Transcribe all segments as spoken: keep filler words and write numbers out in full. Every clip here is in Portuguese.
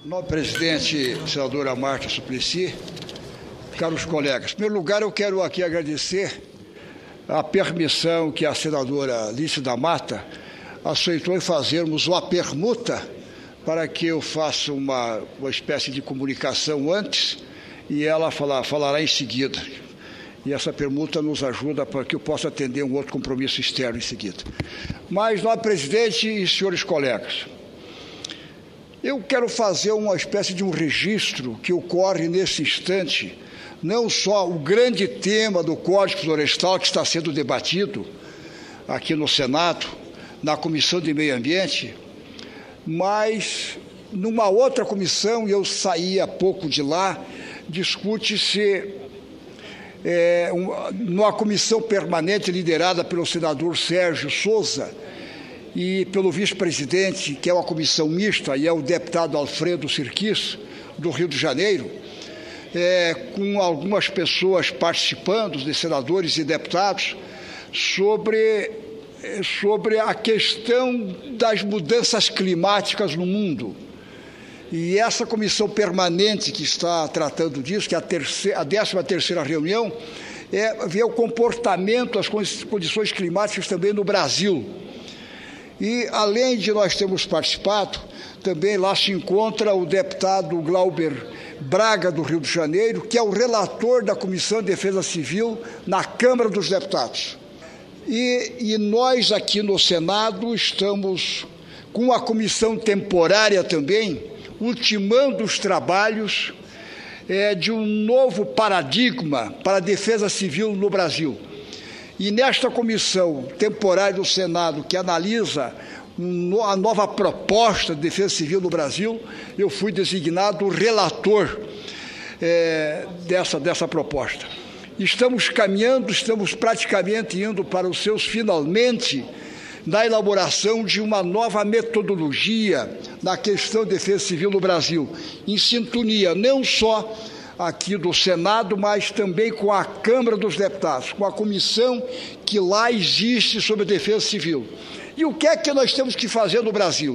Nobre presidente, senadora Marta Suplicy, caros colegas, em primeiro lugar eu quero aqui agradecer a permissão que a senadora Alice da Mata aceitou em fazermos uma permuta para que eu faça uma, uma espécie de comunicação antes e ela falar, falará em seguida. E essa permuta nos ajuda para que eu possa atender um outro compromisso externo em seguida. Mas, nobre presidente e senhores colegas, eu quero fazer uma espécie de um registro que ocorre nesse instante, não só o grande tema do Código Florestal que está sendo debatido aqui no Senado, na Comissão de Meio Ambiente, mas numa outra comissão, e eu saí há pouco de lá, discute-se é, um, numa comissão permanente liderada pelo senador Sérgio Souza, e pelo vice-presidente, que é uma comissão mista, e é o deputado Alfredo Sirquis, do Rio de Janeiro, é, com algumas pessoas participando, de senadores e deputados, sobre, sobre a questão das mudanças climáticas no mundo. E essa comissão permanente que está tratando disso, que é a, terceira, a décima terceira reunião, é ver o comportamento, as condições climáticas também no Brasil. E, além de nós termos participado, também lá se encontra o deputado Glauber Braga, do Rio de Janeiro, que é o relator da Comissão de Defesa Civil na Câmara dos Deputados. E, e nós, aqui no Senado, estamos com a comissão temporária também, ultimando os trabalhos é, de um novo paradigma para a defesa civil no Brasil. E nesta comissão temporária do Senado, que analisa a nova proposta de defesa civil no Brasil, eu fui designado relator é, dessa, dessa proposta. Estamos caminhando, estamos praticamente indo para os seus finalmente na elaboração de uma nova metodologia na questão de defesa civil no Brasil, em sintonia não só aqui do Senado, mas também com a Câmara dos Deputados, com a comissão que lá existe sobre a defesa civil. E o que é que nós temos que fazer no Brasil?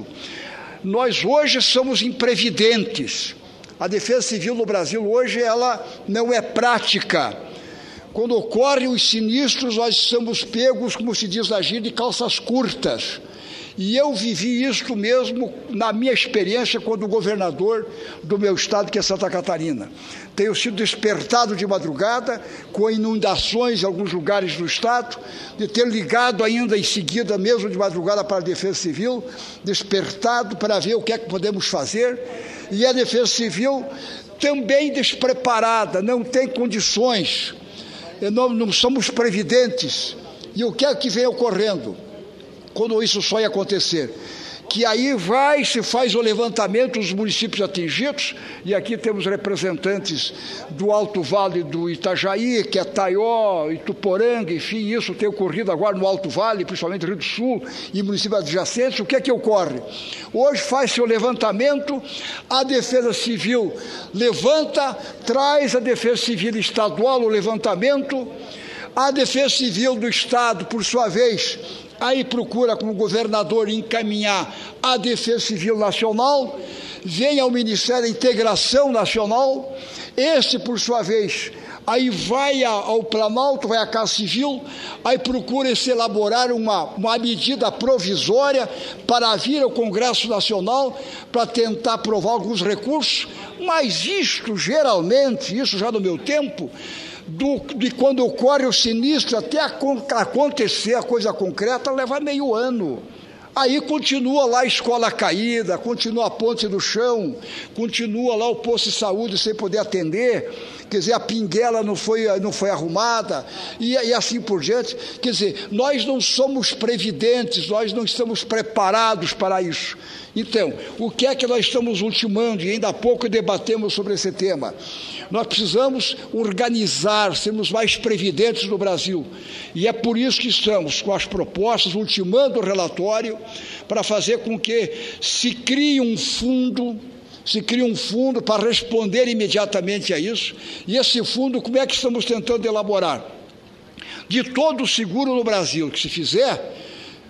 Nós hoje somos imprevidentes. A defesa civil no Brasil hoje ela não é prática. Quando ocorrem os sinistros, nós somos pegos, como se diz na gíria, de calças curtas. E eu vivi isso mesmo na minha experiência quando governador do meu estado, que é Santa Catarina. Tenho sido despertado de madrugada com inundações em alguns lugares do estado, de ter ligado ainda em seguida, mesmo de madrugada, para a Defesa Civil, despertado para ver o que é que podemos fazer. E a Defesa Civil também despreparada, não tem condições, não, não somos previdentes. E o que é que vem ocorrendo quando isso só ia acontecer? Que aí vai, se faz o levantamento dos municípios atingidos, e aqui temos representantes do Alto Vale do Itajaí, que é Taió, Ituporanga, enfim, isso tem ocorrido agora no Alto Vale, principalmente no Rio do Sul e municípios adjacentes. O que é que ocorre? Hoje faz-se o levantamento, a Defesa Civil levanta, traz a Defesa Civil Estadual o levantamento, a Defesa Civil do Estado, por sua vez, aí procura como governador encaminhar a Defesa Civil Nacional, vem ao Ministério da Integração Nacional, este, por sua vez, aí vai ao Planalto, vai à Casa Civil, aí procura se elaborar uma, uma medida provisória para vir ao Congresso Nacional para tentar aprovar alguns recursos, mas isto, geralmente, isso já no meu tempo, Do, de quando ocorre o sinistro até a, acontecer a coisa concreta, leva meio ano. Aí continua lá a escola caída, continua a ponte no chão, continua lá o posto de saúde sem poder atender, quer dizer, a pinguela não foi, não foi arrumada, e, e assim por diante. Quer dizer, nós não somos previdentes, nós não estamos preparados para isso. Então, o que é que nós estamos ultimando, e ainda há pouco debatemos sobre esse tema? Nós precisamos organizar, sermos mais previdentes no Brasil, e é por isso que estamos com as propostas, ultimando o relatório, para fazer com que se crie um fundo, se crie um fundo para responder imediatamente a isso. E esse fundo, como é que estamos tentando elaborar? De todo o seguro no Brasil que se fizer,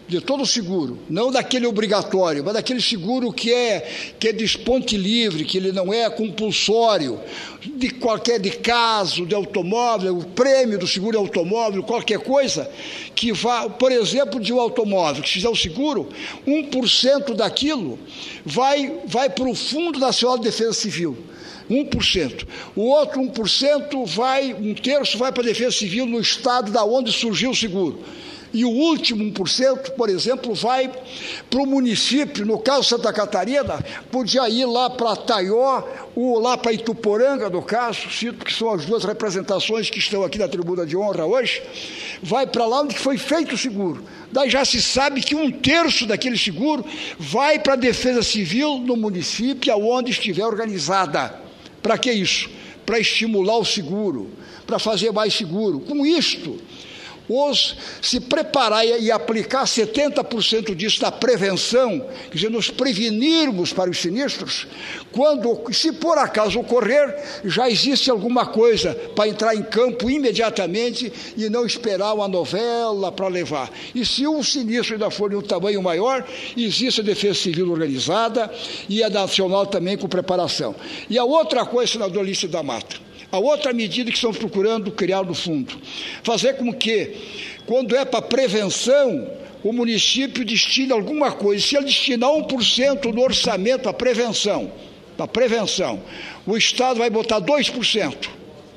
de todo seguro, não daquele obrigatório, mas daquele seguro que é, que é desponte livre, que ele não é compulsório, de qualquer de caso, de automóvel, o prêmio do seguro de automóvel, qualquer coisa, que vá, por exemplo, de um automóvel, que fizer o seguro, um por cento daquilo vai, vai para o Fundo Nacional de Defesa Civil. um por cento. O outro um por cento vai, um terço vai para a Defesa Civil no estado da onde surgiu o seguro. E o último um por cento, por exemplo, vai para o município, no caso de Santa Catarina, podia ir lá para Taió, ou lá para Ituporanga, no caso, cito que são as duas representações que estão aqui na tribuna de honra hoje, vai para lá onde foi feito o seguro. Daí já se sabe que um terço daquele seguro vai para a Defesa Civil no município, aonde estiver organizada. Para que isso? Para estimular o seguro, para fazer mais seguro. Com isto, os, se preparar e aplicar setenta por cento disso na prevenção, quer dizer, nos prevenirmos para os sinistros, quando, se por acaso ocorrer, já existe alguma coisa para entrar em campo imediatamente e não esperar uma novela para levar. E se o sinistro ainda for de um tamanho maior, existe a Defesa Civil organizada e a nacional também com preparação. E a outra coisa, senador Lício da Mata, a outra medida que estamos procurando criar no fundo, fazer com que, quando é para prevenção, o município destine alguma coisa. Se ele destinar um por cento no orçamento para prevenção, para prevenção, o Estado vai botar dois por cento,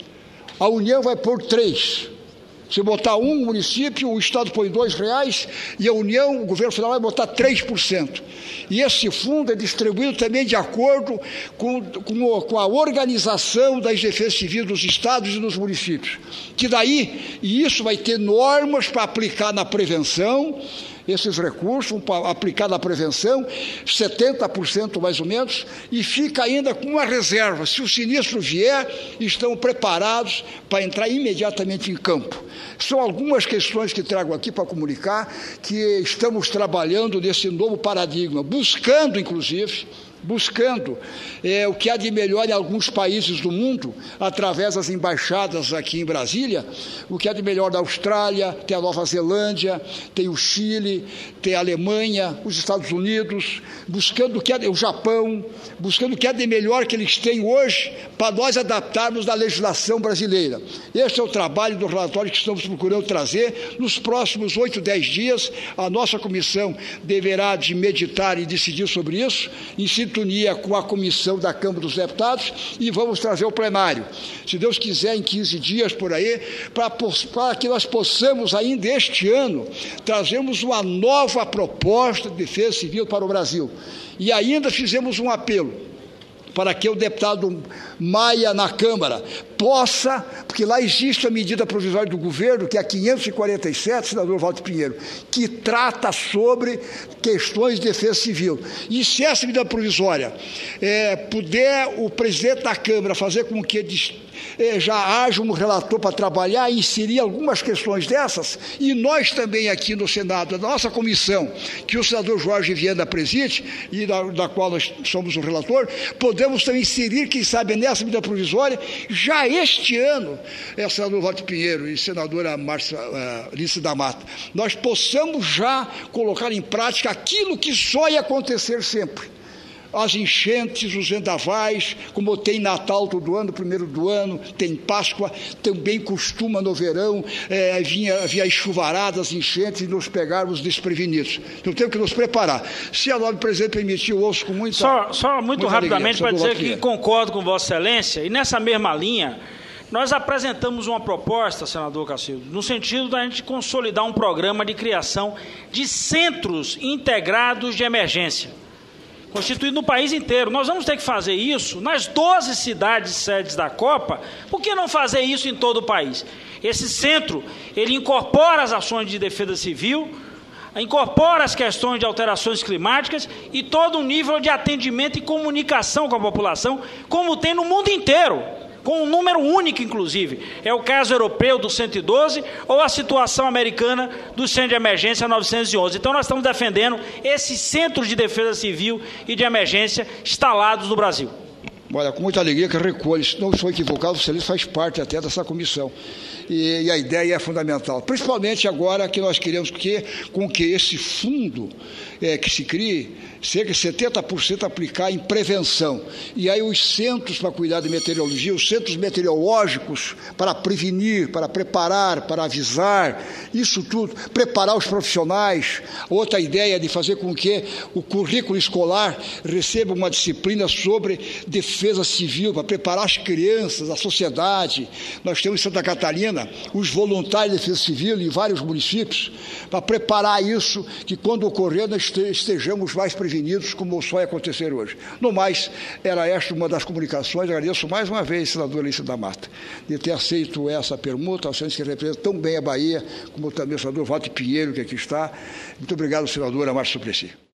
a União vai pôr três por cento. Se botar um município, o Estado põe dois reais e a União, o governo federal, vai botar três por cento. E esse fundo é distribuído também de acordo com, com, com a organização das defesas civis dos estados e dos municípios. Que daí, e isso vai ter normas para aplicar na prevenção, esses recursos para aplicar na prevenção, setenta por cento mais ou menos, e fica ainda com uma reserva. Se o sinistro vier, estão preparados para entrar imediatamente em campo. São algumas questões que trago aqui para comunicar, que estamos trabalhando nesse novo paradigma, buscando, inclusive, buscando é, o que há de melhor em alguns países do mundo, através das embaixadas aqui em Brasília, o que há de melhor da Austrália, tem a Nova Zelândia, tem o Chile, tem a Alemanha, os Estados Unidos, buscando o que há de, o Japão, buscando o que há de melhor que eles têm hoje, para nós adaptarmos na legislação brasileira. Este é o trabalho do relatório que estamos procurando trazer. Nos próximos oito, dez dias, a nossa comissão deverá de meditar e decidir sobre isso, em sintonia com a comissão da Câmara dos Deputados, e vamos trazer ao plenário, se Deus quiser, em quinze dias por aí, para, para que nós possamos ainda este ano trazermos uma nova proposta de defesa civil para o Brasil. E ainda fizemos um apelo para que o deputado Maia, na Câmara, possa, porque lá existe a medida provisória do governo, que é a quinhentos e quarenta e sete, senador Walter Pinheiro, que trata sobre questões de defesa civil. E se essa medida provisória é, puder o presidente da Câmara fazer com que é, já haja um relator para trabalhar e inserir algumas questões dessas, e nós também aqui no Senado, a nossa comissão, que o senador Jorge Viana preside, e da, da qual nós somos o relator, podemos também inserir, quem sabe, nessa medida provisória, já este ano, é, senador Walter Pinheiro e senadora Márcia uh, Lício da Mata, nós possamos já colocar em prática aquilo que só ia acontecer sempre. As enchentes, os vendavais, como tem Natal todo ano, primeiro do ano, tem Páscoa, também costuma no verão, é, vinha, havia chuvaradas, enchentes, e nos pegarmos desprevenidos. Então temos que nos preparar. Se a nobre presidente permitir, eu ouço com muita Só, só muito rapidamente para dizer que concordo com Vossa Excelência, e nessa mesma linha, nós apresentamos uma proposta, senador Cacildo, no sentido da gente consolidar um programa de criação de centros integrados de emergência, constituído no país inteiro. Nós vamos ter que fazer isso nas doze cidades sedes da Copa. Por que não fazer isso em todo o país? Esse centro, ele incorpora as ações de defesa civil, incorpora as questões de alterações climáticas e todo um nível de atendimento e comunicação com a população, como tem no mundo inteiro, com um número único, inclusive. É o caso europeu do cento e doze ou a situação americana do Centro de Emergência novecentos e onze. Então, nós estamos defendendo esses centros de defesa civil e de emergência instalados no Brasil. Olha, com muita alegria que recolho, se não estou equivocado, o Celso faz parte até dessa comissão. E, e a ideia é fundamental, principalmente agora que nós queremos que, com que esse fundo é, que se crie, cerca de setenta por cento aplicar em prevenção. E aí os centros para cuidar de meteorologia, os centros meteorológicos para prevenir, para preparar, para avisar, isso tudo, preparar os profissionais. Outra ideia é de fazer com que o currículo escolar receba uma disciplina sobre defesa civil, para preparar as crianças, a sociedade. Nós temos em Santa Catarina os voluntários de defesa civil em vários municípios, para preparar isso, que quando ocorrer nós estejamos mais prevenidos, como só vai acontecer hoje. No mais, era esta uma das comunicações. Agradeço mais uma vez, senadora Lícia da Mata, de ter aceito essa permuta, ao senhor que representa tão bem a Bahia, como também o senador Walter Pinheiro, que aqui está. Muito obrigado, senadora Márcia Suplicy.